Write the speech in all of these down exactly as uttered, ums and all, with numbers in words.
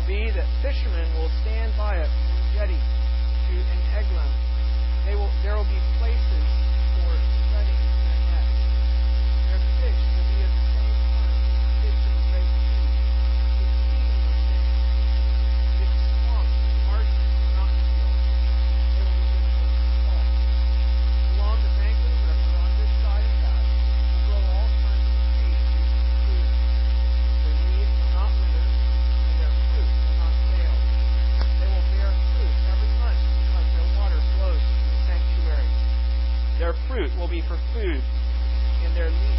be that fishermen will stand by it from Jetty to Eneglaim. They will, there will be places for spreading their nets. Their fish will be at the same time as the fish of the great sea, exceedingly many. Its swamps, marshes, and mountain fields, they will be difficult to salt. Along the bank of the river, on this side and that, will grow all kinds of trees used for food. Their leaves will not wither, and their fruit will not fail. They will bear fruit every month because their water flows from the sanctuary. Their fruit will be for food, and their leaves.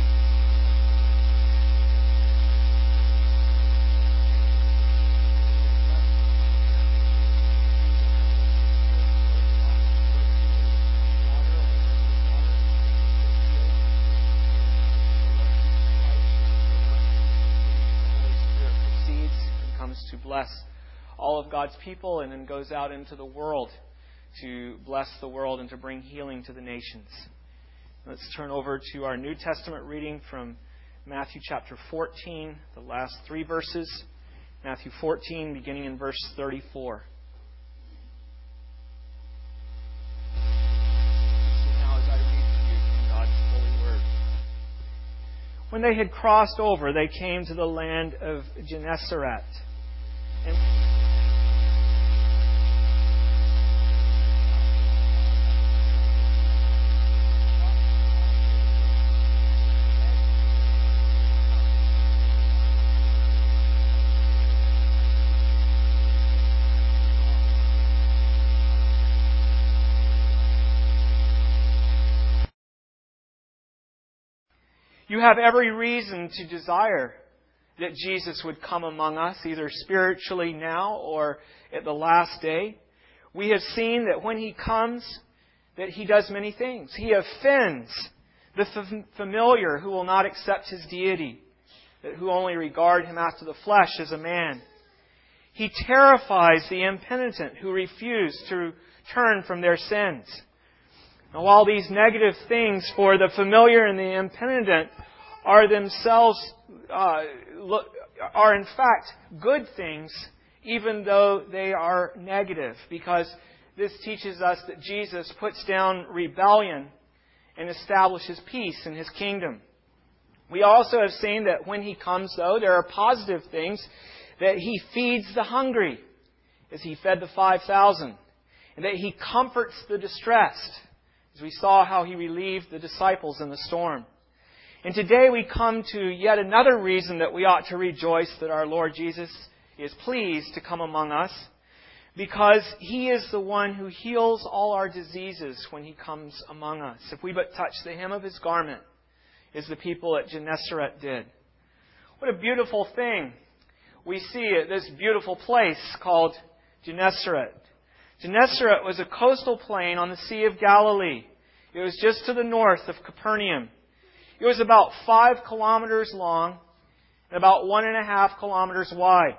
To bless all of God's people and then goes out into the world to bless the world and to bring healing to the nations. Let's turn over to our New Testament reading from Matthew chapter fourteen, the last three verses. Matthew fourteen, beginning in verse thirty-four. Now as I read to you from God's holy word. When they had crossed over, they came to the land of Gennesaret. And you have every reason to desire that Jesus would come among us, either spiritually now or at the last day. We have seen that when He comes, that He does many things. He offends the f- familiar who will not accept His deity, who only regard Him after the flesh as a man. He terrifies the impenitent who refuse to turn from their sins. Now, while these negative things for the familiar and the impenitent are themselves uh, are in fact good things, even though they are negative, because this teaches us that Jesus puts down rebellion and establishes peace in His kingdom. We also have seen that when He comes, though, there are positive things, that He feeds the hungry, as He fed the five thousand, and that He comforts the distressed, as we saw how He relieved the disciples in the storm. And today we come to yet another reason that we ought to rejoice that our Lord Jesus is pleased to come among us, because He is the one who heals all our diseases when He comes among us. If we but touch the hem of His garment, as the people at Gennesaret did. What a beautiful thing we see at this beautiful place called Gennesaret. Gennesaret was a coastal plain on the Sea of Galilee. It was just to the north of Capernaum. It was about five kilometers long and about one and a half kilometers wide.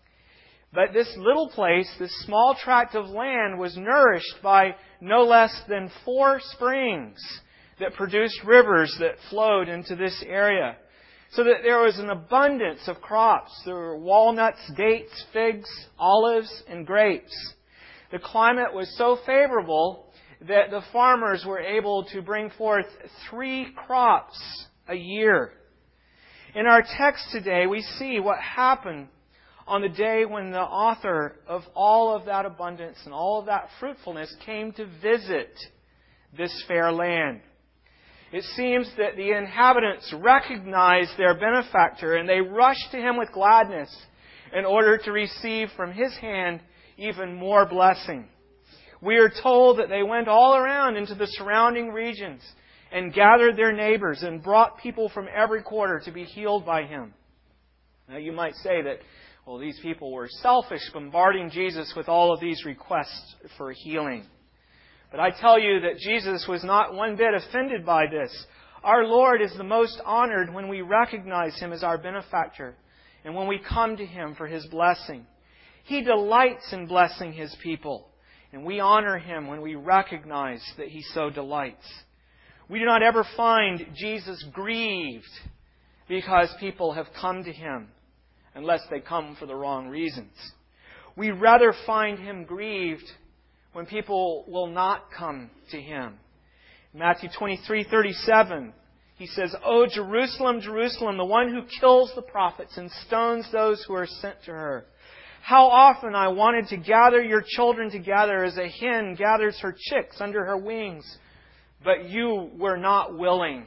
But this little place, this small tract of land, was nourished by no less than four springs that produced rivers that flowed into this area. So that there was an abundance of crops. There were walnuts, dates, figs, olives, and grapes. The climate was so favorable that the farmers were able to bring forth three crops a year. In our text today, we see what happened on the day when the author of all of that abundance and all of that fruitfulness came to visit this fair land. It seems that the inhabitants recognized their benefactor and they rushed to him with gladness in order to receive from his hand even more blessing. We are told that they went all around into the surrounding regions and gathered their neighbors and brought people from every quarter to be healed by him. Now you might say that, well, these people were selfish, bombarding Jesus with all of these requests for healing. But I tell you that Jesus was not one bit offended by this. Our Lord is the most honored when we recognize Him as our benefactor and when we come to Him for His blessing. He delights in blessing His people. And we honor Him when we recognize that He so delights. We do not ever find Jesus grieved because people have come to Him, unless they come for the wrong reasons. We rather find Him grieved when people will not come to Him. In Matthew twenty-three thirty-seven, He says, "O Jerusalem, Jerusalem, the one who kills the prophets and stones those who are sent to her. How often I wanted to gather your children together as a hen gathers her chicks under her wings, but you were not willing."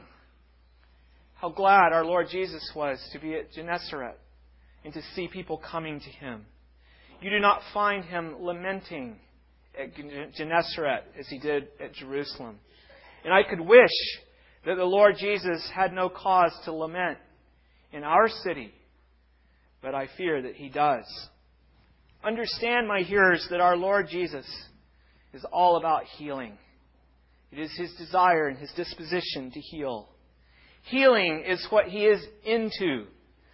How glad our Lord Jesus was to be at Gennesaret and to see people coming to Him. You do not find Him lamenting at Gennesaret as He did at Jerusalem. And I could wish that the Lord Jesus had no cause to lament in our city, but I fear that He does. Understand, my hearers, that our Lord Jesus is all about healing. It is His desire and His disposition to heal. Healing is what He is into.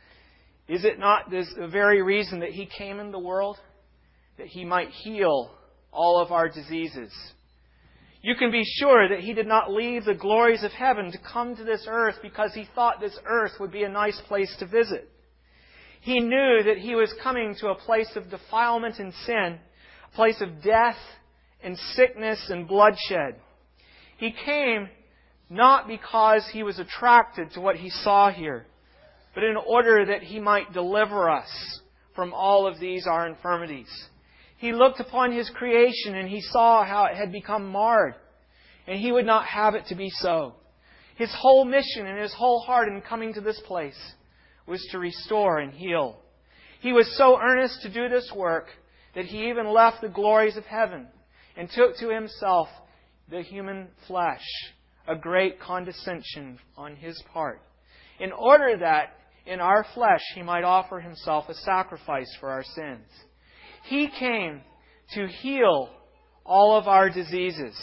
Is it not this the very reason that He came in the world? That He might heal all of our diseases. You can be sure that He did not leave the glories of heaven to come to this earth because He thought this earth would be a nice place to visit. He knew that He was coming to a place of defilement and sin, a place of death and sickness and bloodshed. He came not because He was attracted to what He saw here, but in order that He might deliver us from all of these our infirmities. He looked upon His creation and He saw how it had become marred, and He would not have it to be so. His whole mission and His whole heart in coming to this place was to restore and heal. He was so earnest to do this work that He even left the glories of heaven and took to Himself the human flesh, a great condescension on His part, in order that in our flesh He might offer Himself a sacrifice for our sins. He came to heal all of our diseases.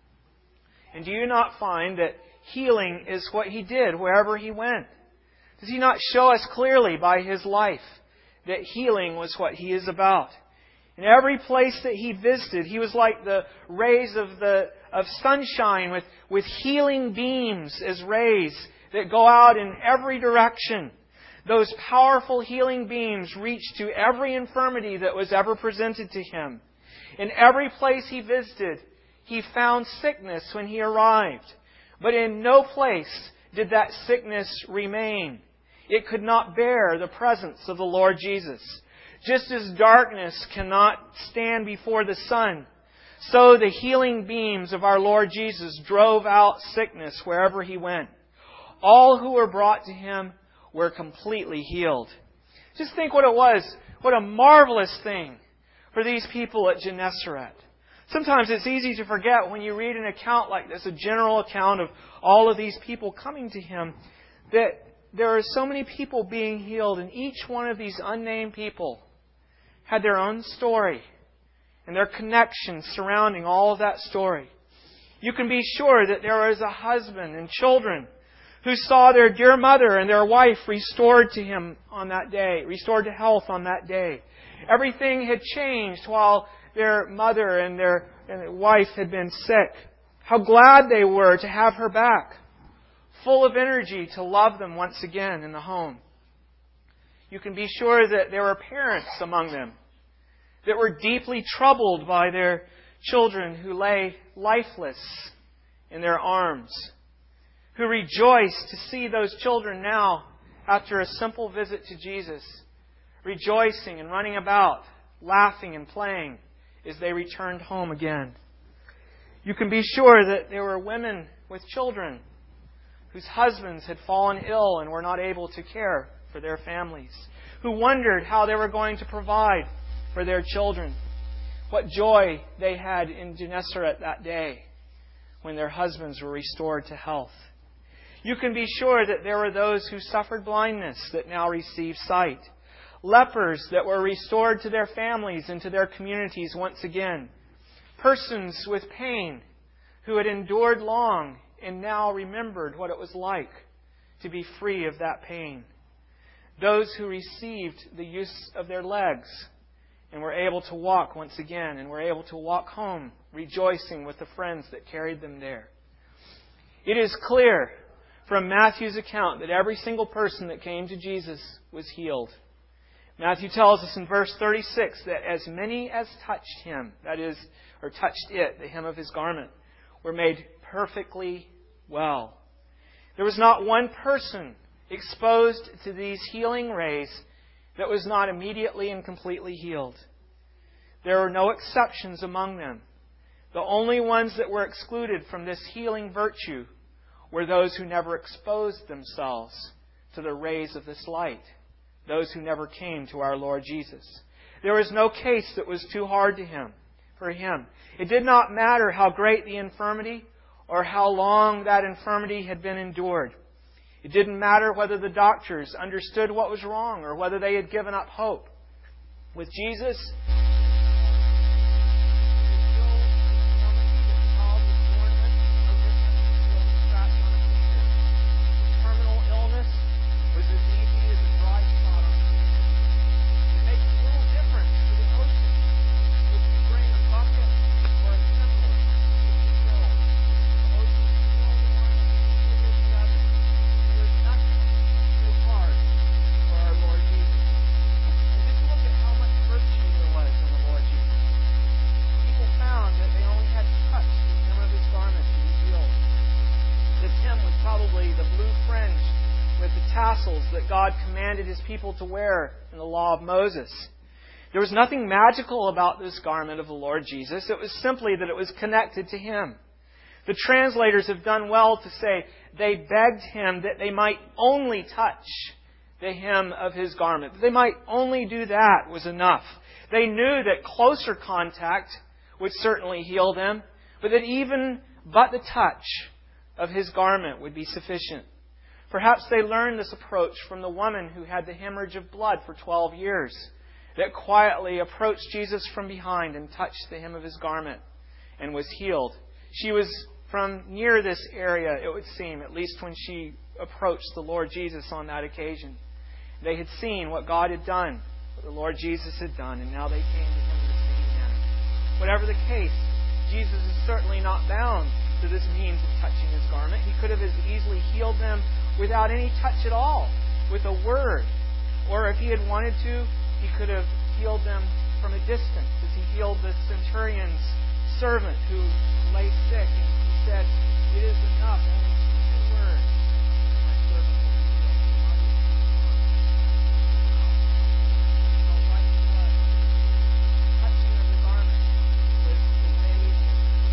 And do you not find that healing is what He did wherever He went? Does He not show us clearly by His life that healing was what He is about? In every place that He visited, He was like the rays of the of sunshine with, with healing beams as rays that go out in every direction. Those powerful healing beams reached to every infirmity that was ever presented to Him. In every place He visited, He found sickness when He arrived. But in no place did that sickness remain. It could not bear the presence of the Lord Jesus. Just as darkness cannot stand before the sun, so the healing beams of our Lord Jesus drove out sickness wherever He went. All who were brought to Him were completely healed. Just think what it was. What a marvelous thing for these people at Gennesaret. Sometimes it's easy to forget when you read an account like this, a general account of all of these people coming to Him, that there are so many people being healed, and each one of these unnamed people had their own story and their connections surrounding all of that story. You can be sure that there was a husband and children who saw their dear mother and their wife restored to him on that day, restored to health on that day. Everything had changed while their mother and their, and their wife had been sick. How glad they were to have her back, full of energy to love them once again in the home. You can be sure that there were parents among them that were deeply troubled by their children who lay lifeless in their arms, who rejoiced to see those children now, after a simple visit to Jesus, rejoicing and running about, laughing and playing as they returned home again. You can be sure that there were women with children whose husbands had fallen ill and were not able to care for their families, who wondered how they were going to provide for their children. What joy they had in Gennesaret that day when their husbands were restored to health. You can be sure that there were those who suffered blindness that now receive sight. Lepers that were restored to their families and to their communities once again. Persons with pain who had endured long and now remembered what it was like to be free of that pain. Those who received the use of their legs and were able to walk once again and were able to walk home rejoicing with the friends that carried them there. It is clear from Matthew's account that every single person that came to Jesus was healed. Matthew tells us in verse thirty-six that as many as touched him, that is, or touched it, the hem of his garment, were made perfectly well. There was not one person exposed to these healing rays that was not immediately and completely healed. There were no exceptions among them. The only ones that were excluded from this healing virtue were those who never exposed themselves to the rays of this light, those who never came to our Lord Jesus. There was no case that was too hard to him, for him. It did not matter how great the infirmity or how long that infirmity had been endured. It didn't matter whether the doctors understood what was wrong or whether they had given up hope. With Jesus, that God commanded His people to wear in the law of Moses. There was nothing magical about this garment of the Lord Jesus. It was simply that it was connected to Him. The translators have done well to say they begged Him that they might only touch the hem of His garment. That they might only do that was enough. They knew that closer contact would certainly heal them, but that even but the touch of His garment would be sufficient. Perhaps they learned this approach from the woman who had the hemorrhage of blood for twelve years, that quietly approached Jesus from behind and touched the hem of His garment and was healed. She was from near this area, it would seem, at least when she approached the Lord Jesus on that occasion. They had seen what God had done, what the Lord Jesus had done, and now they came to Him in the same manner. Whatever the case, Jesus is certainly not bound to this means of touching His garment. He could have as easily healed them without any touch at all, with a word. Or if He had wanted to, He could have healed them from a distance, as He healed the centurion's servant who lay sick, and He said, "It is enough, only speak a word, and my servant will be healed." Felt like it was. Touching of the garment was the way that people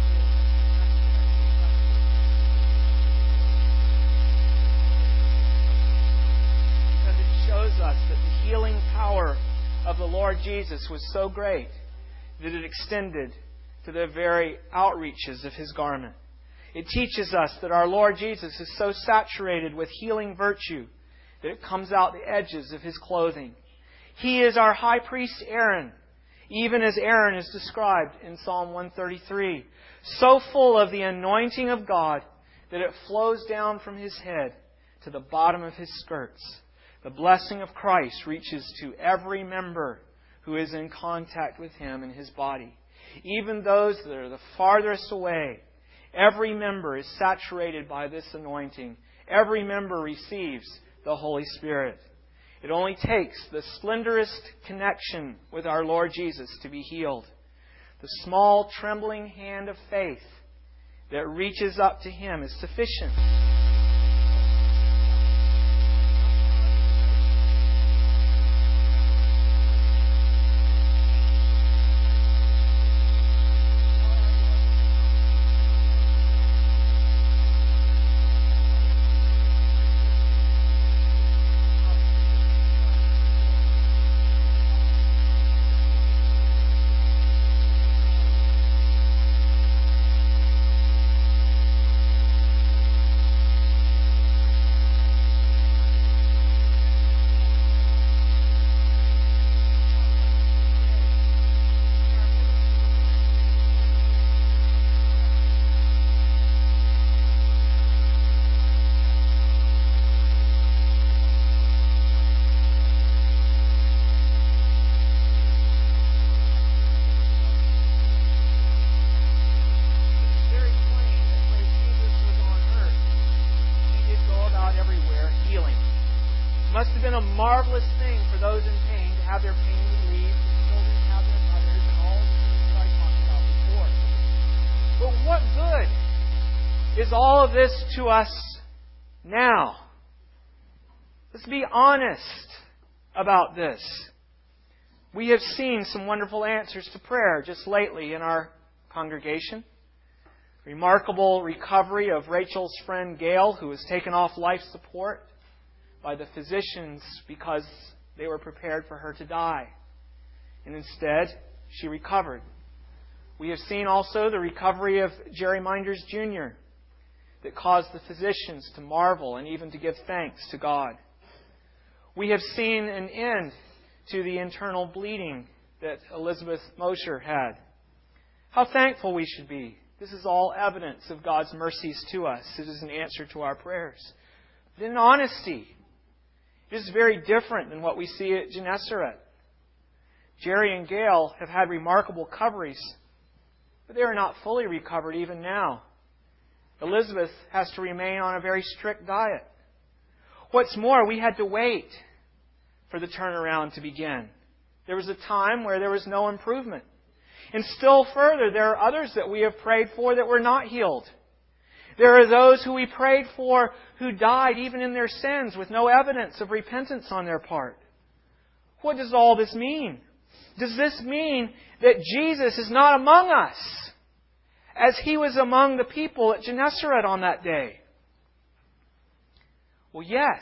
shows us that the healing power of the Lord Jesus was so great that it extended to the very outreaches of His garment. It teaches us that our Lord Jesus is so saturated with healing virtue that it comes out the edges of His clothing. He is our high priest Aaron, even as Aaron is described in Psalm one thirty-three, so full of the anointing of God that it flows down from His head to the bottom of His skirts. The blessing of Christ reaches to every member who is in contact with Him in His body. Even those that are the farthest away, every member is saturated by this anointing. Every member receives the Holy Spirit. It only takes the slenderest connection with our Lord Jesus to be healed. The small, trembling hand of faith that reaches up to Him is sufficient. Marvelous thing for those in pain to have their pain relieved, the children have their mothers, and all the things that I talked about before. But what good is all of this to us now? Let's be honest about this. We have seen some wonderful answers to prayer just lately in our congregation. Remarkable recovery of Rachel's friend Gail, who was taken off life support by the physicians because they were prepared for her to die. And instead, she recovered. We have seen also the recovery of Jerry Minders Junior that caused the physicians to marvel and even to give thanks to God. We have seen an end to the internal bleeding that Elizabeth Mosher had. How thankful we should be. This is all evidence of God's mercies to us. It is an answer to our prayers. But in honesty, it is very different than what we see at Gennesaret. Jerry and Gail have had remarkable recoveries, but they are not fully recovered even now. Elizabeth has to remain on a very strict diet. What's more, we had to wait for the turnaround to begin. There was a time where there was no improvement. And still further, there are others that we have prayed for that were not healed. There are those who we prayed for who died even in their sins with no evidence of repentance on their part. What does all this mean? Does this mean that Jesus is not among us as He was among the people at Gennesaret on that day? Well, yes,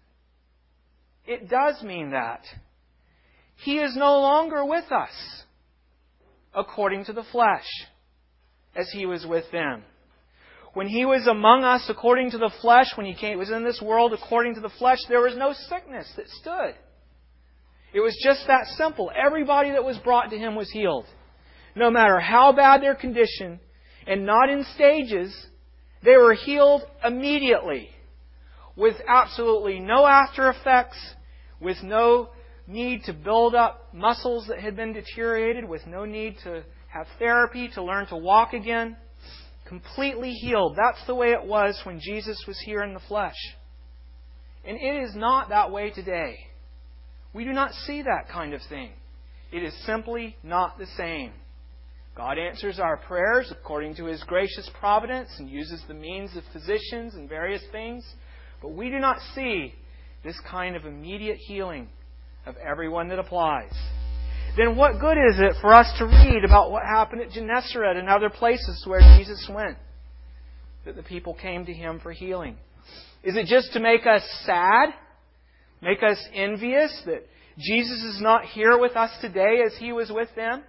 it does mean that. He is no longer with us according to the flesh as He was with them. When He was among us according to the flesh, when He came, was in this world according to the flesh, there was no sickness that stood. It was just that simple. Everybody that was brought to Him was healed. No matter how bad their condition, and not in stages, they were healed immediately, with absolutely no after effects, with no need to build up muscles that had been deteriorated, with no need to have therapy to learn to walk again. Completely healed. That's the way it was when Jesus was here in the flesh. And it is not that way today. We do not see that kind of thing. It is simply not the same. God answers our prayers according to His gracious providence and uses the means of physicians and various things. But we do not see this kind of immediate healing of everyone that applies. Then what good is it for us to read about what happened at Gennesaret and other places where Jesus went? That the people came to Him for healing. Is it just to make us sad? Make us envious that Jesus is not here with us today as He was with them?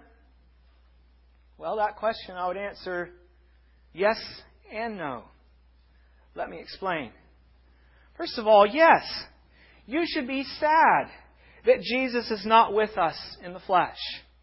Well, that question I would answer yes and no. Let me explain. First of all, yes, you should be sad that Jesus is not with us in the flesh.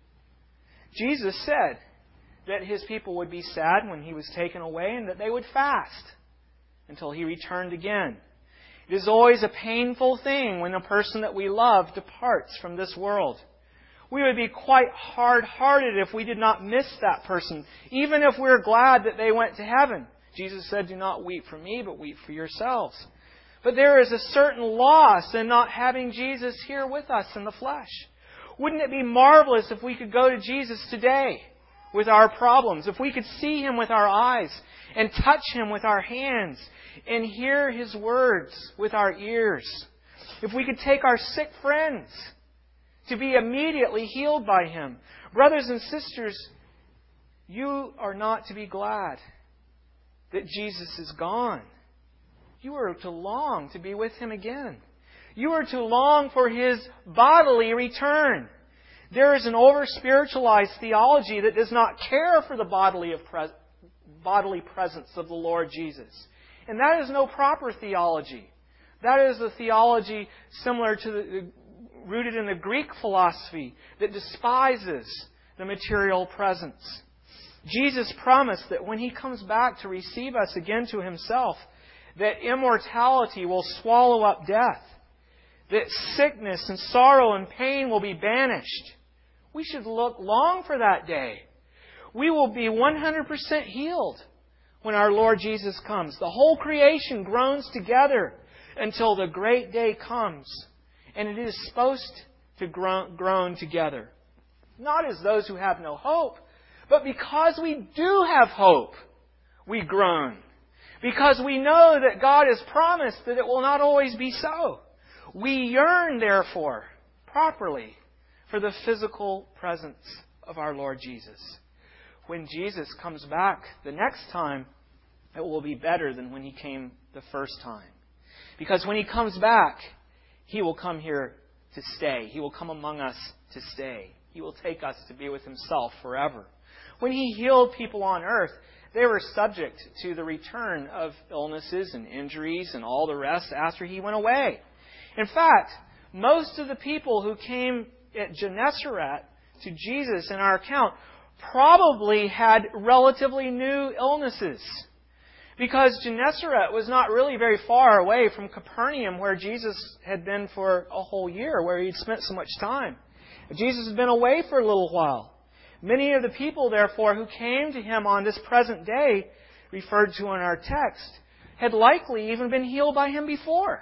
Jesus said that His people would be sad when He was taken away and that they would fast until He returned again. It is always a painful thing when a person that we love departs from this world. We would be quite hard-hearted if we did not miss that person, even if we're glad that they went to heaven. Jesus said, "Do not weep for me, but weep for yourselves." But there is a certain loss in not having Jesus here with us in the flesh. Wouldn't it be marvelous if we could go to Jesus today with our problems, if we could see Him with our eyes and touch Him with our hands and hear His words with our ears? If we could take our sick friends to be immediately healed by Him. Brothers and sisters, you are not to be glad that Jesus is gone. You are to long to be with Him again. You are to long for His bodily return. There is an over-spiritualized theology that does not care for the bodily, of pres- bodily presence of the Lord Jesus. And that is no proper theology. That is a theology similar to the, rooted in the Greek philosophy that despises the material presence. Jesus promised that when He comes back to receive us again to Himself, that immortality will swallow up death, that sickness and sorrow and pain will be banished. We should look long for that day. We will be one hundred percent healed when our Lord Jesus comes. The whole creation groans together until the great day comes. And it is supposed to groan, groan together. Not as those who have no hope, but because we do have hope, we groan. Because we know that God has promised that it will not always be so. We yearn, therefore, properly for the physical presence of our Lord Jesus. When Jesus comes back the next time, it will be better than when He came the first time. Because when He comes back, He will come here to stay. He will come among us to stay. He will take us to be with Himself forever. When He healed people on earth, they were subject to the return of illnesses and injuries and all the rest after He went away. In fact, most of the people who came at Gennesaret to Jesus in our account probably had relatively new illnesses. Because Gennesaret was not really very far away from Capernaum, where Jesus had been for a whole year, where He'd spent so much time. Jesus had been away for a little while. Many of the people, therefore, who came to Him on this present day, referred to in our text, had likely even been healed by Him before.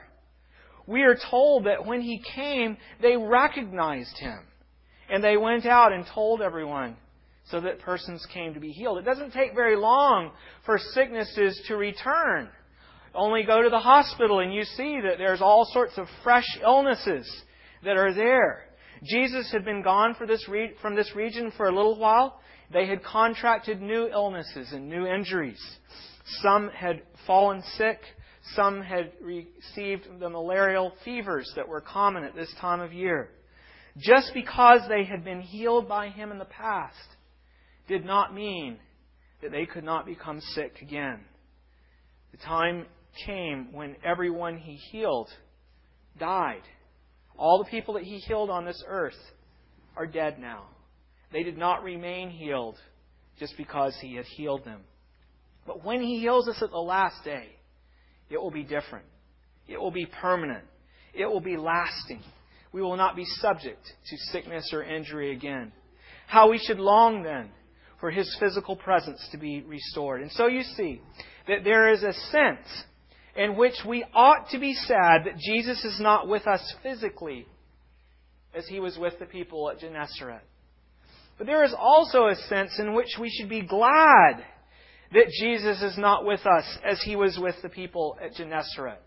We are told that when He came, they recognized Him. And they went out and told everyone, so that persons came to be healed. It doesn't take very long for sicknesses to return. Only go to the hospital and you see that there's all sorts of fresh illnesses that are there. Jesus had been gone for this re- from this region for a little while. They had contracted new illnesses and new injuries. Some had fallen sick. Some had received the malarial fevers that were common at this time of year. Just because they had been healed by Him in the past did not mean that they could not become sick again. The time came when everyone He healed died. All the people that He healed on this earth are dead now. They did not remain healed just because He had healed them. But when He heals us at the last day, it will be different. It will be permanent. It will be lasting. We will not be subject to sickness or injury again. How we should long then for His physical presence to be restored. And so you see that there is a sense in which we ought to be sad that Jesus is not with us physically as He was with the people at Gennesaret. But there is also a sense in which we should be glad that Jesus is not with us as He was with the people at Gennesaret.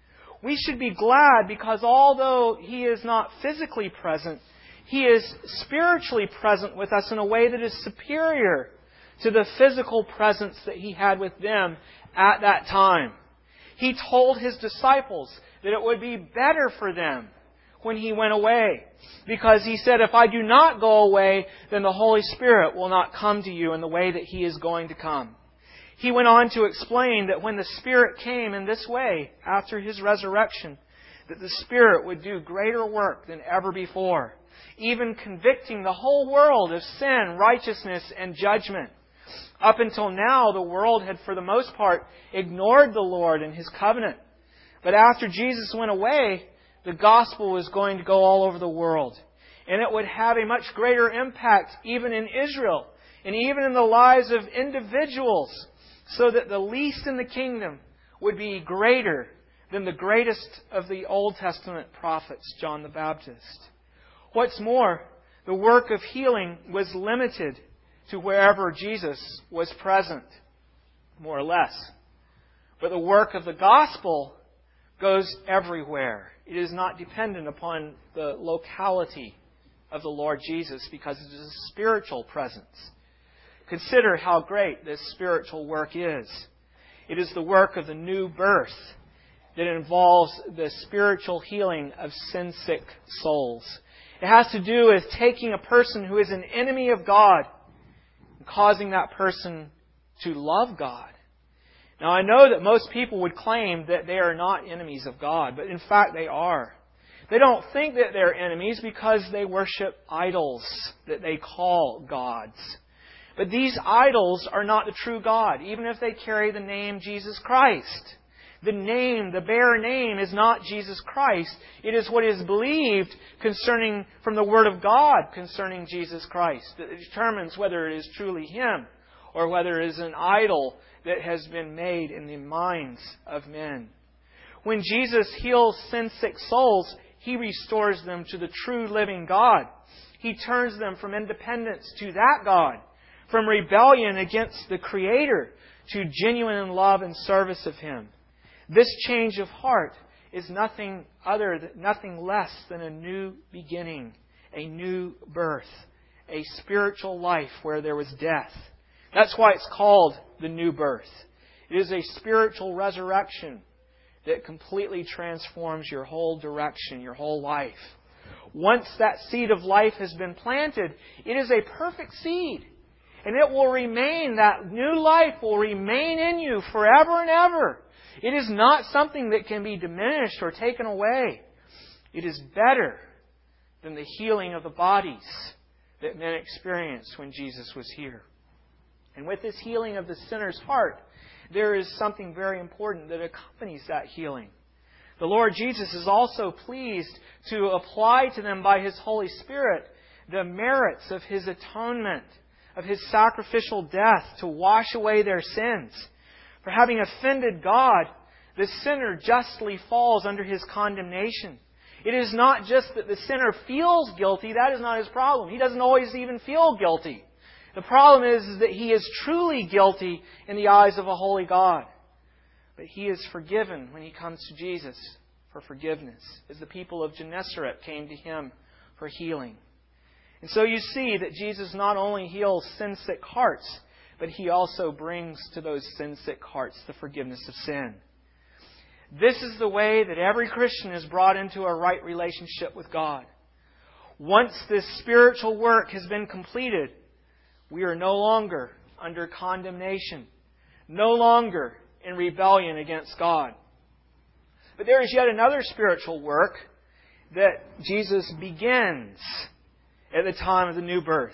We should be glad because although He is not physically present, He is spiritually present with us in a way that is superior to the physical presence that He had with them at that time. He told His disciples that it would be better for them when He went away. Because He said, if I do not go away, then the Holy Spirit will not come to you in the way that He is going to come. He went on to explain that when the Spirit came in this way, after His resurrection, that the Spirit would do greater work than ever before, even convicting the whole world of sin, righteousness, and judgment. Up until now, the world had, for the most part, ignored the Lord and His covenant. But after Jesus went away, the gospel was going to go all over the world. And it would have a much greater impact even in Israel and even in the lives of individuals, so that the least in the kingdom would be greater than the greatest of the Old Testament prophets, John the Baptist. What's more, the work of healing was limited to wherever Jesus was present, more or less. But the work of the gospel goes everywhere. It is not dependent upon the locality of the Lord Jesus because it is a spiritual presence. Consider how great this spiritual work is. It is the work of the new birth that involves the spiritual healing of sin-sick souls. It has to do with taking a person who is an enemy of God and causing that person to love God. Now, I know that most people would claim that they are not enemies of God, but in fact they are. They don't think that they're enemies because they worship idols that they call gods. But these idols are not the true God, even if they carry the name Jesus Christ. The name, the bare name, is not Jesus Christ. It is what is believed concerning, from the Word of God concerning Jesus Christ, that determines whether it is truly Him or whether it is an idol that has been made in the minds of men. When Jesus heals sin-sick souls, He restores them to the true living God. He turns them from independence to that God, from rebellion against the Creator to genuine love and service of Him. This change of heart is nothing other than, nothing less than a new beginning, a new birth, a spiritual life where there was death. That's why it's called the new birth. It is a spiritual resurrection that completely transforms your whole direction, your whole life. Once that seed of life has been planted, it is a perfect seed. And it will remain, that new life will remain in you forever and ever. It is not something that can be diminished or taken away. It is better than the healing of the bodies that men experienced when Jesus was here. And with this healing of the sinner's heart, there is something very important that accompanies that healing. The Lord Jesus is also pleased to apply to them by His Holy Spirit the merits of His atonement, of His sacrificial death to wash away their sins. For having offended God, the sinner justly falls under His condemnation. It is not just that the sinner feels guilty. That is not his problem. He doesn't always even feel guilty. The problem is, is that he is truly guilty in the eyes of a holy God. But he is forgiven when he comes to Jesus for forgiveness, as the people of Gennesaret came to Him for healing. And so you see that Jesus not only heals sin-sick hearts, but He also brings to those sin-sick hearts the forgiveness of sin. This is the way that every Christian is brought into a right relationship with God. Once this spiritual work has been completed, we are no longer under condemnation, no longer in rebellion against God. But there is yet another spiritual work that Jesus begins at the time of the new birth.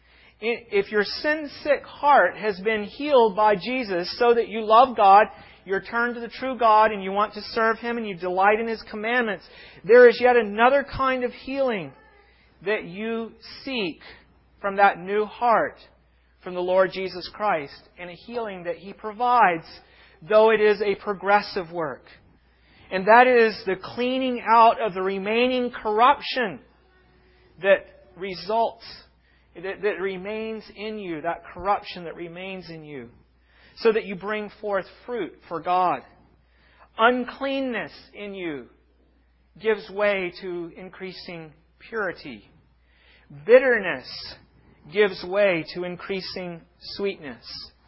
If your sin-sick heart has been healed by Jesus so that you love God, you're turned to the true God and you want to serve Him and you delight in His commandments, there is yet another kind of healing that you seek from that new heart from the Lord Jesus Christ, and a healing that He provides, though it is a progressive work. And that is the cleaning out of the remaining corruption that results, that, that remains in you, that corruption that remains in you, so that you bring forth fruit for God. Uncleanness in you gives way to increasing purity. Bitterness gives way to increasing sweetness.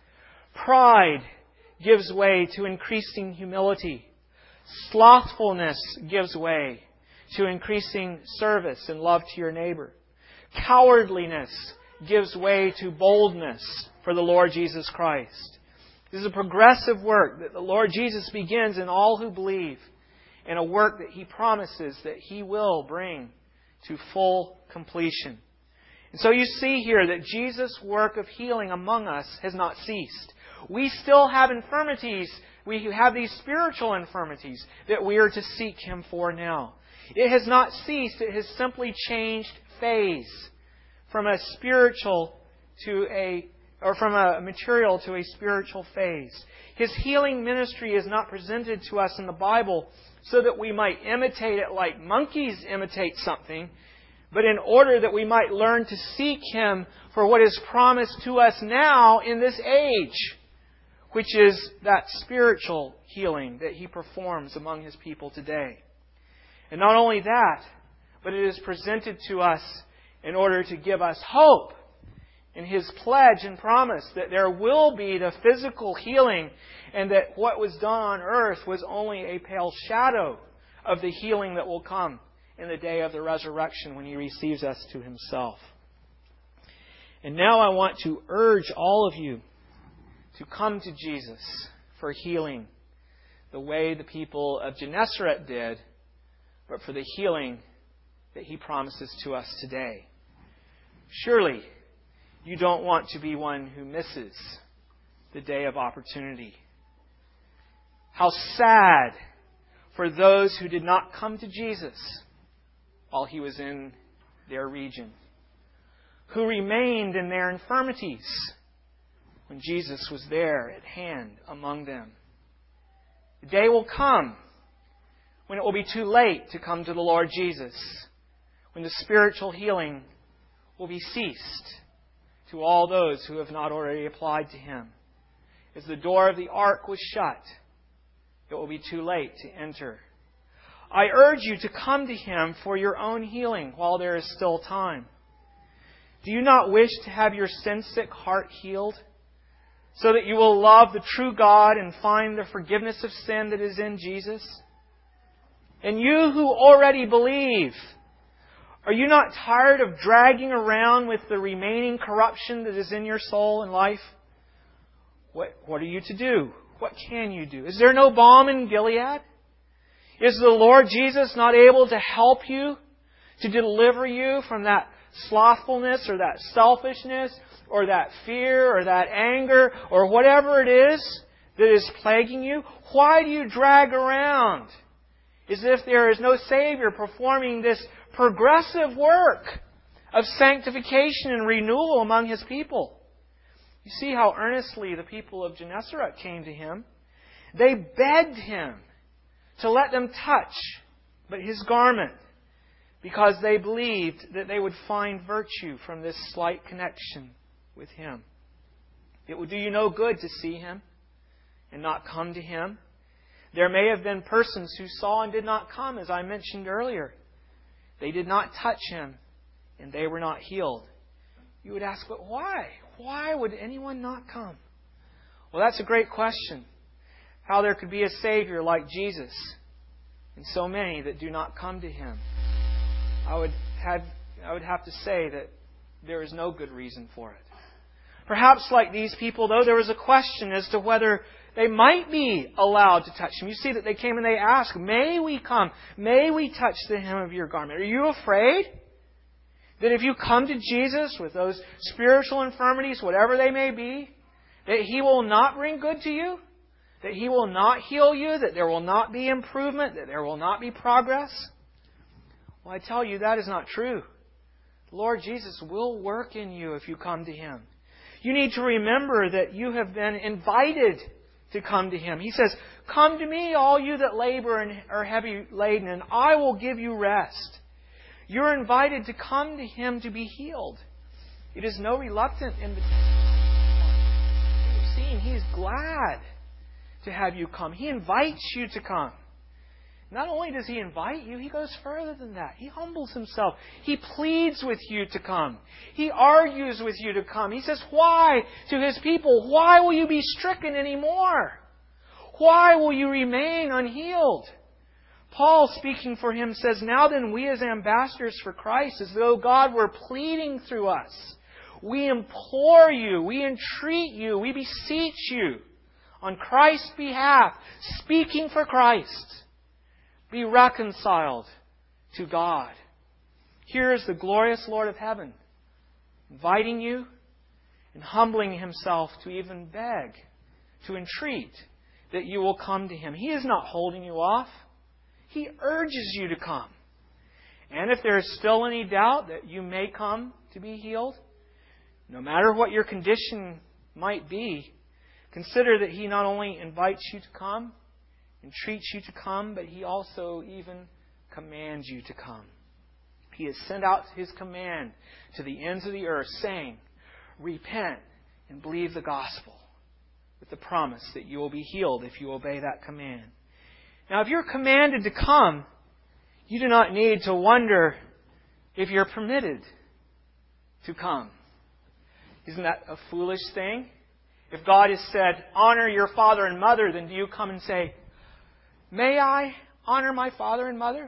Pride gives way to increasing humility. Slothfulness gives way to increasing service and love to your neighbor. Cowardliness gives way to boldness for the Lord Jesus Christ. This is a progressive work that the Lord Jesus begins in all who believe, and a work that He promises that He will bring to full completion. And so you see here that Jesus' work of healing among us has not ceased. We still have infirmities. We have these spiritual infirmities that we are to seek Him for now. It has not ceased. It has simply changed phase from a spiritual to a, or from a material to a spiritual phase. His healing ministry is not presented to us in the Bible so that we might imitate it like monkeys imitate something, but in order that we might learn to seek Him for what is promised to us now in this age, which is that spiritual healing that He performs among His people today. And not only that, but it is presented to us in order to give us hope in His pledge and promise that there will be the physical healing, and that what was done on earth was only a pale shadow of the healing that will come in the day of the resurrection when He receives us to Himself. And now I want to urge all of you to come to Jesus for healing the way the people of Gennesaret did, but for the healing that He promises to us today. Surely you don't want to be one who misses the day of opportunity. How sad for those who did not come to Jesus while He was in their region, who remained in their infirmities when Jesus was there at hand among them. The day will come when it will be too late to come to the Lord Jesus, when the spiritual healing will be ceased to all those who have not already applied to Him. As the door of the ark was shut, it will be too late to enter. I urge you to come to Him for your own healing while there is still time. Do you not wish to have your sin-sick heart healed, so that you will love the true God and find the forgiveness of sin that is in Jesus? And you who already believe, are you not tired of dragging around with the remaining corruption that is in your soul and life? What, what are you to do? What can you do? Is there no balm in Gilead? Is the Lord Jesus not able to help you, to deliver you from that slothfulness or that selfishness or that fear or that anger or whatever it is that is plaguing you? Why do you drag around as if there is no Savior performing this progressive work of sanctification and renewal among His people? You see how earnestly the people of Gennesaret came to Him. They begged Him to let them touch but His garment, because they believed that they would find virtue from this slight connection with Him. It would do you no good to see Him and not come to Him. There may have been persons who saw and did not come, as I mentioned earlier. They did not touch Him, and they were not healed. You would ask, but why? Why would anyone not come? Well, that's a great question. How there could be a Savior like Jesus, and so many that do not come to Him. I would have, I would have to say that there is no good reason for it. Perhaps like these people, though, there was a question as to whether they might be allowed to touch Him. You see that they came and they asked, may we come? May we touch the hem of your garment? Are you afraid that if you come to Jesus with those spiritual infirmities, whatever they may be, that He will not bring good to you? That He will not heal you? That there will not be improvement? That there will not be progress? Well, I tell you, that is not true. The Lord Jesus will work in you if you come to Him. You need to remember that you have been invited to come to Him. He says, come to me, all you that labor and are heavy laden, and I will give you rest. You're invited to come to Him to be healed. It is no reluctant invitation. You've seen, He is glad to have you come. He invites you to come. Not only does He invite you, He goes further than that. He humbles Himself. He pleads with you to come. He argues with you to come. He says, why to His people? Why will you be stricken anymore? Why will you remain unhealed? Paul, speaking for him, says, now then, we as ambassadors for Christ, as though God were pleading through us, we implore you, we entreat you, we beseech you, on Christ's behalf, speaking for Christ, be reconciled to God. Here is the glorious Lord of heaven, inviting you and humbling Himself to even beg, to entreat that you will come to Him. He is not holding you off. He urges you to come. And if there is still any doubt that you may come to be healed, no matter what your condition might be, consider that He not only invites you to come, entreats you to come, but He also even commands you to come. He has sent out His command to the ends of the earth, saying, repent and believe the gospel, with the promise that you will be healed if you obey that command. Now, if you're commanded to come, you do not need to wonder if you're permitted to come. Isn't that a foolish thing? If God has said, honor your father and mother, then do you come and say, may I honor my father and mother?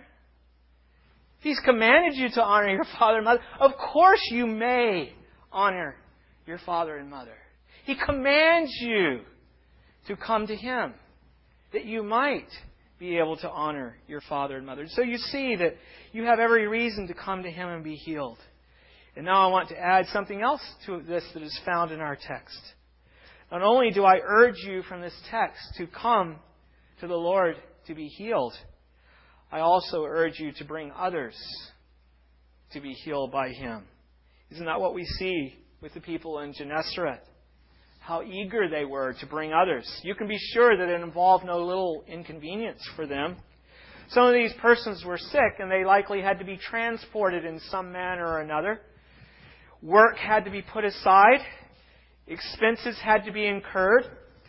If He's commanded you to honor your father and mother, of course you may honor your father and mother. He commands you to come to Him, that you might be able to honor your father and mother. So you see that you have every reason to come to Him and be healed. And now I want to add something else to this that is found in our text. Not only do I urge you from this text to come to the Lord to be healed, I also urge you to bring others to be healed by Him. Isn't that what we see with the people in Gennesaret? How eager they were to bring others. You can be sure that it involved no little inconvenience for them. Some of these persons were sick, and they likely had to be transported in some manner or another. Work had to be put aside. Expenses had to be incurred.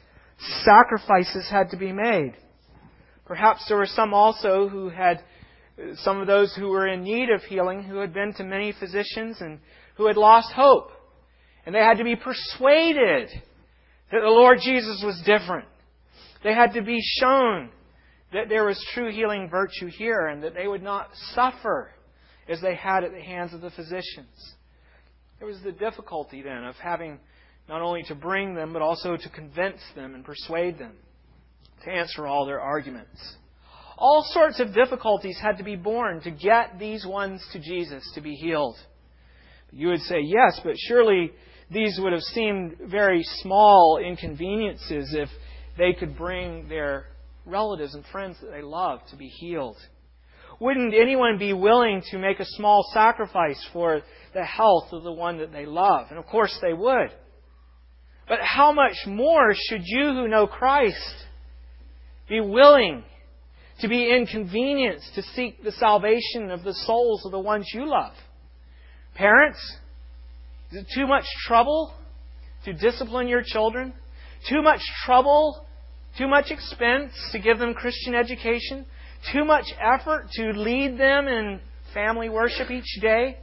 Sacrifices had to be made. Perhaps there were some also who had, some of those who were in need of healing, who had been to many physicians and who had lost hope. And they had to be persuaded that the Lord Jesus was different. They had to be shown that there was true healing virtue here and that they would not suffer as they had at the hands of the physicians. There was the difficulty then of having not only to bring them, but also to convince them and persuade them to answer all their arguments. All sorts of difficulties had to be borne to get these ones to Jesus to be healed. You would say, yes, but surely these would have seemed very small inconveniences if they could bring their relatives and friends that they love to be healed. Wouldn't anyone be willing to make a small sacrifice for the health of the one that they love? And of course they would. But how much more should you who know Christ be willing to be inconvenienced to seek the salvation of the souls of the ones you love? Parents, is it too much trouble to discipline your children? Too much trouble, too much expense to give them Christian education? Too much effort to lead them in family worship each day?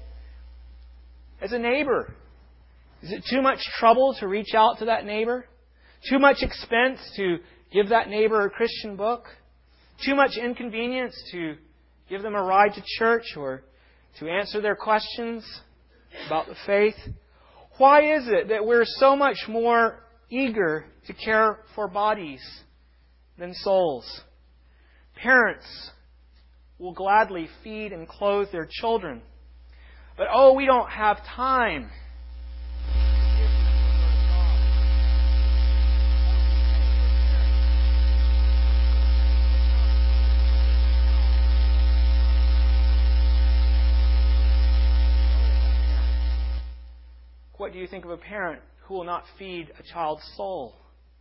As a neighbor, is it too much trouble to reach out to that neighbor? Too much expense to give that neighbor a Christian book? Too much inconvenience to give them a ride to church or to answer their questions about the faith? Why is it that we're so much more eager to care for bodies than souls? Parents will gladly feed and clothe their children, but oh, we don't have time. What do you think of a parent who will not feed a child's soul?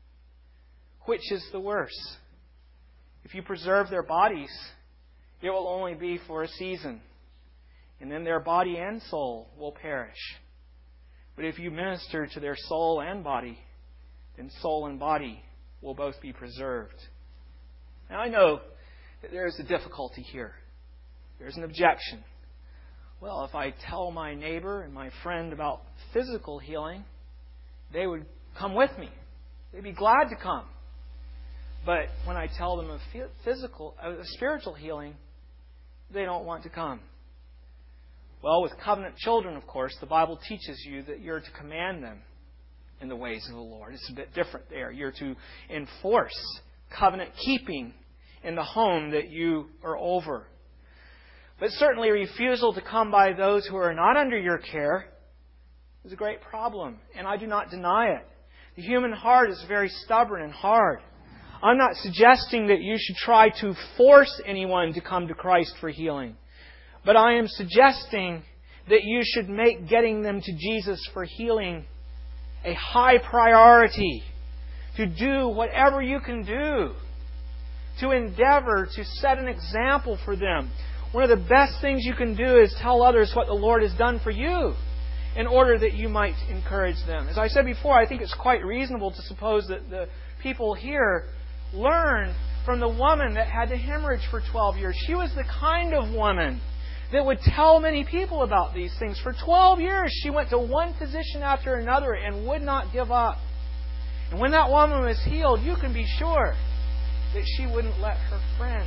Which is the worse? If you preserve their bodies, it will only be for a season, and then their body and soul will perish. But if you minister to their soul and body, then soul and body will both be preserved. Now I know that there is a difficulty here. There's an objection. Well, if I tell my neighbor and my friend about physical healing, they would come with me. They'd be glad to come. But when I tell them of physical, of spiritual healing, they don't want to come. Well, with covenant children, of course, the Bible teaches you that you're to command them in the ways of the Lord. It's a bit different there. You're to enforce covenant keeping in the home that you are over. But certainly refusal to come by those who are not under your care is a great problem, and I do not deny it. The human heart is very stubborn and hard. I'm not suggesting that you should try to force anyone to come to Christ for healing, but I am suggesting that you should make getting them to Jesus for healing a high priority, to do whatever you can do, to endeavor to set an example for them. One of the best things you can do is tell others what the Lord has done for you in order that you might encourage them. As I said before, I think it's quite reasonable to suppose that the people here learned from the woman that had to hemorrhage for twelve years. She was the kind of woman that would tell many people about these things. For twelve years, she went to one physician after another and would not give up. And when that woman was healed, you can be sure that she wouldn't let her friends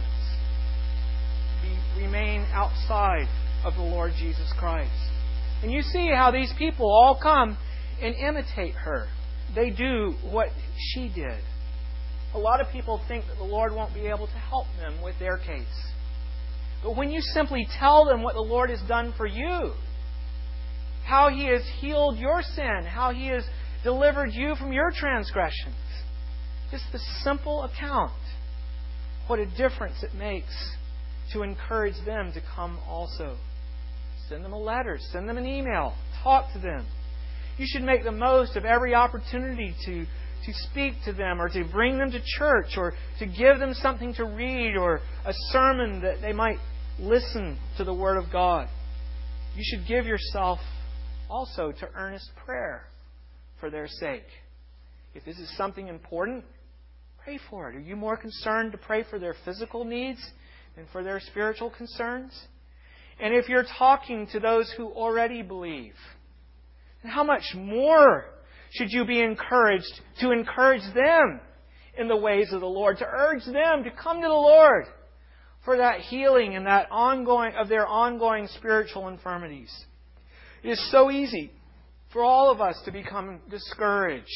Be, remain outside of the Lord Jesus Christ. And you see how these people all come and imitate her. They do what she did. A lot of people think that the Lord won't be able to help them with their case. But when you simply tell them what the Lord has done for you, how He has healed your sin, how He has delivered you from your transgressions, just the simple account, what a difference it makes to encourage them to come also. Send them a letter, send them an email, talk to them. You should make the most of every opportunity to, to speak to them or to bring them to church or to give them something to read or a sermon that they might listen to the Word of God. You should give yourself also to earnest prayer for their sake. If this is something important, pray for it. Are you more concerned to pray for their physical needs than for their spiritual concerns? And if you're talking to those who already believe, then how much more should you be encouraged to encourage them in the ways of the Lord, to urge them to come to the Lord for that healing and that ongoing of their ongoing spiritual infirmities. It is so easy for all of us to become discouraged.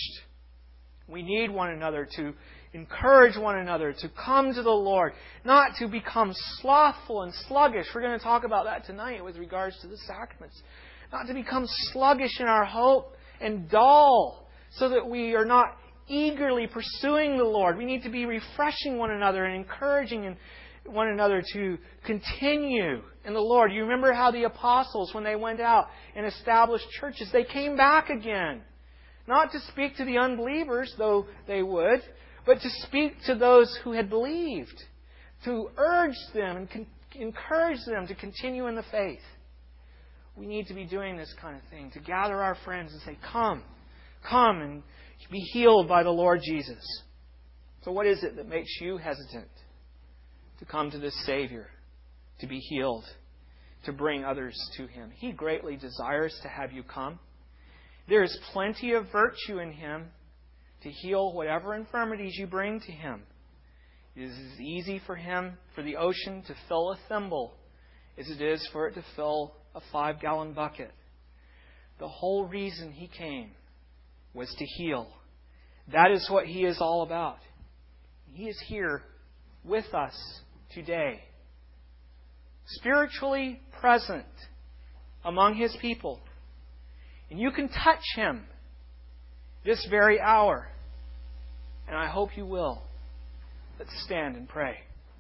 We need one another to encourage one another to come to the Lord, not to become slothful and sluggish. We're going to talk about that tonight with regards to the sacraments. Not to become sluggish in our hope and dull so that we are not eagerly pursuing the Lord. We need to be refreshing one another and encouraging one another to continue in the Lord. You remember how the apostles, when they went out and established churches, they came back again. Not to speak to the unbelievers, though they would, but to speak to those who had believed, to urge them and con- encourage them to continue in the faith. We need to be doing this kind of thing, to gather our friends and say, come, come and be healed by the Lord Jesus. So what is it that makes you hesitant to come to this Savior, to be healed, to bring others to Him? He greatly desires to have you come. There is plenty of virtue in Him to heal whatever infirmities you bring to Him. It is as easy for Him, for the ocean to fill a thimble, as it is for it to fill a five-gallon bucket. The whole reason He came was to heal. That is what He is all about. He is here with us today, spiritually present among His people. And you can touch Him this very hour. And I hope you will. Let's stand and pray.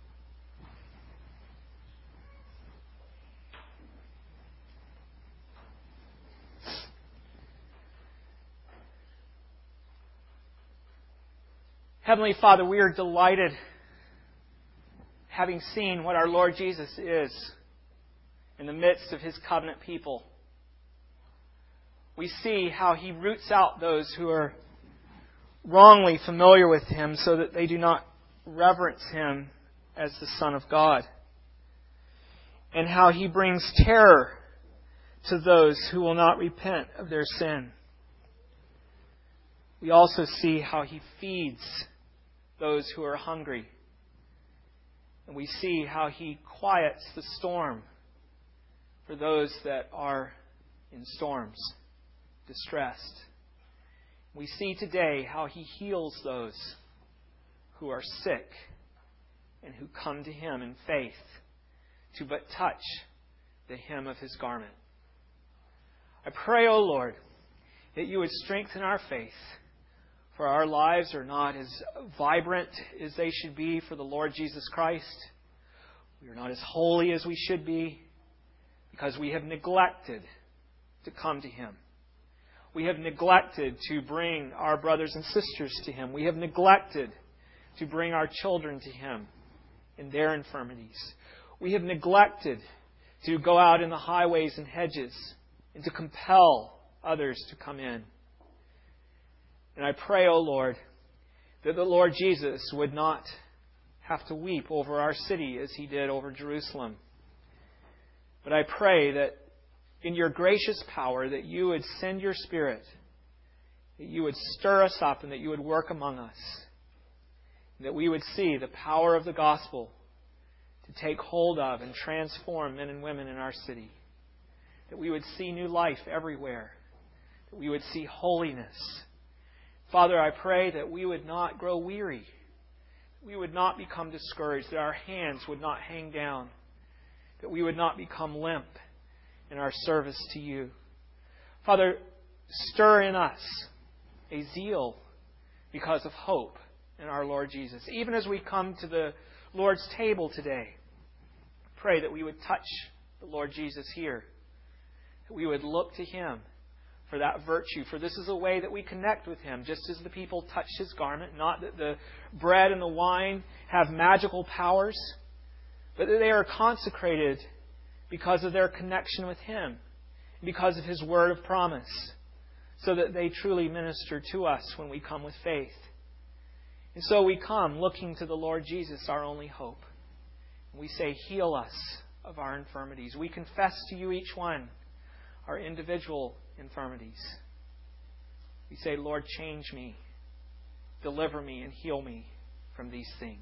Heavenly Father, we are delighted, having seen what our Lord Jesus is in the midst of His covenant people. We see how He roots out those who are wrongly familiar with Him so that they do not reverence Him as the Son of God. And how He brings terror to those who will not repent of their sin. We also see how He feeds those who are hungry. And we see how He quiets the storm for those that are in storms, distressed. We see today how He heals those who are sick and who come to Him in faith to but touch the hem of His garment. I pray, O Lord, that You would strengthen our faith, for our lives are not as vibrant as they should be for the Lord Jesus Christ. We are not as holy as we should be because we have neglected to come to Him. We have neglected to bring our brothers and sisters to Him. We have neglected to bring our children to Him in their infirmities. We have neglected to go out in the highways and hedges and to compel others to come in. And I pray, O Lord, that the Lord Jesus would not have to weep over our city as He did over Jerusalem. But I pray that in Your gracious power that You would send Your Spirit, that You would stir us up and that You would work among us, that we would see the power of the gospel to take hold of and transform men and women in our city, that we would see new life everywhere, that we would see holiness. Father, I pray that we would not grow weary, we would not become discouraged, that our hands would not hang down, that we would not become limp in our service to You. Father, stir in us a zeal because of hope in our Lord Jesus. Even as we come to the Lord's table today, pray that we would touch the Lord Jesus here, that we would look to Him for that virtue. For this is a way that we connect with Him, just as the people touched His garment. Not that the bread and the wine have magical powers, but that they are consecrated because of their connection with Him, because of His word of promise, so that they truly minister to us when we come with faith. And so we come looking to the Lord Jesus, our only hope. We say, heal us of our infirmities. We confess to you each one our individual infirmities. We say, Lord, change me, deliver me, and heal me from these things.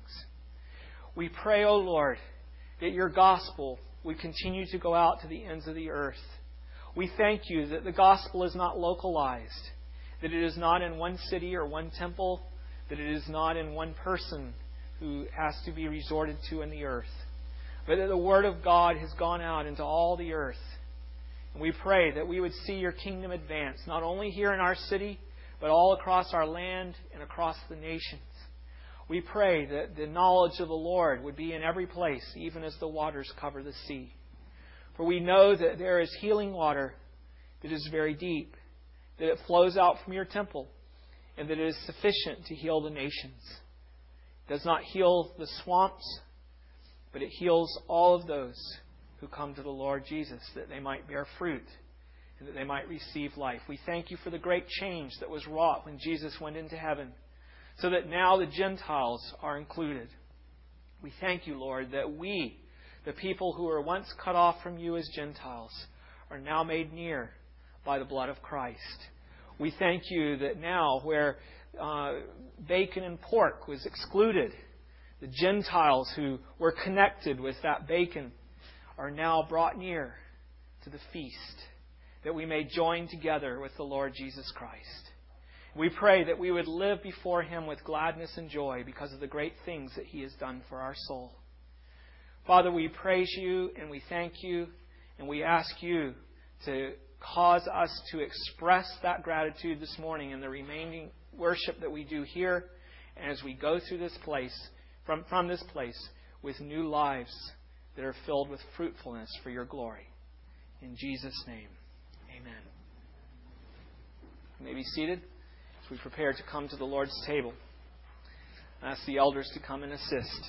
We pray, O Lord, that your gospel would continue to go out to the ends of the earth. We thank you that the gospel is not localized, that it is not in one city or one temple, that it is not in one person who has to be resorted to in the earth, but that the Word of God has gone out into all the earth. And we pray that we would see your kingdom advance, not only here in our city, but all across our land and across the nations. We pray that the knowledge of the Lord would be in every place, even as the waters cover the sea. For we know that there is healing water that is very deep, that it flows out from your temple, and that it is sufficient to heal the nations. It does not heal the swamps, but it heals all of those who come to the Lord Jesus, that they might bear fruit and that they might receive life. We thank you for the great change that was wrought when Jesus went into heaven, so that now the Gentiles are included. We thank you, Lord, that we, the people who were once cut off from you as Gentiles, are now made near by the blood of Christ. We thank you that now where uh, bacon and pork was excluded, the Gentiles who were connected with that bacon are now brought near to the feast, that we may join together with the Lord Jesus Christ. We pray that we would live before Him with gladness and joy because of the great things that He has done for our soul. Father, we praise you and we thank you, and we ask you to cause us to express that gratitude this morning in the remaining worship that we do here, and as we go through this place, from, from this place, with new lives that are filled with fruitfulness for your glory. In Jesus' name, amen. You may be seated as we prepare to come to the Lord's table. I ask the elders to come and assist.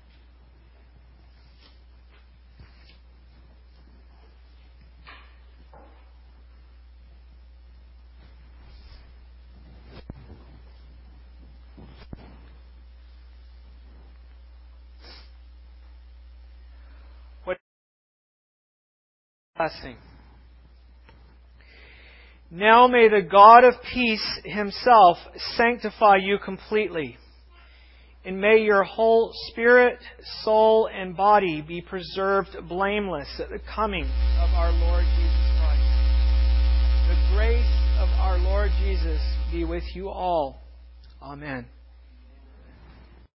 Blessing. Now may the God of peace Himself sanctify you completely, and may your whole spirit, soul, and body be preserved blameless at the coming of our Lord Jesus Christ. The grace of our Lord Jesus be with you all. Amen.